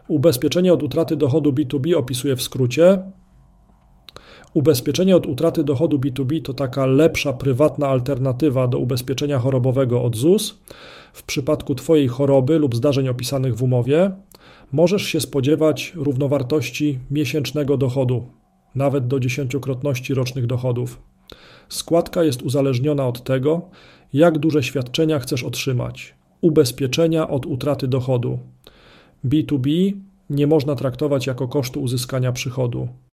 Ubezpieczenie od utraty dochodu B2B opisuję w skrócie. Ubezpieczenie od utraty dochodu B2B to taka lepsza, prywatna alternatywa do ubezpieczenia chorobowego od ZUS. W przypadku Twojej choroby lub zdarzeń opisanych w umowie możesz się spodziewać równowartości miesięcznego dochodu, nawet do 10-krotności rocznych dochodów. Składka jest uzależniona od tego, jak duże świadczenia chcesz otrzymać. Ubezpieczenia od utraty dochodu. B2B nie można traktować jako kosztu uzyskania przychodu.